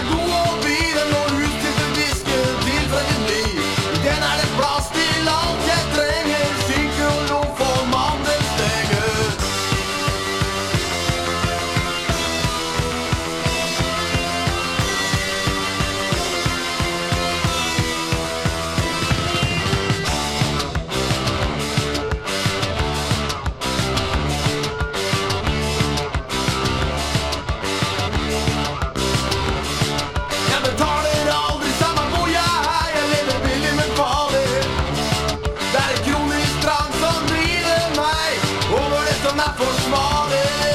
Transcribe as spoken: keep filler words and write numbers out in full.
er god og bilen og utstyr for fiske til for et liv. I den er det plass til alt jeg trenger, synke og loff og mandelstenger. Jeg betaler aldri samme hvor jeg er, jeg lever billig, men farlig. Det er et kronisk trang som driver meg over det som er forsvarlig.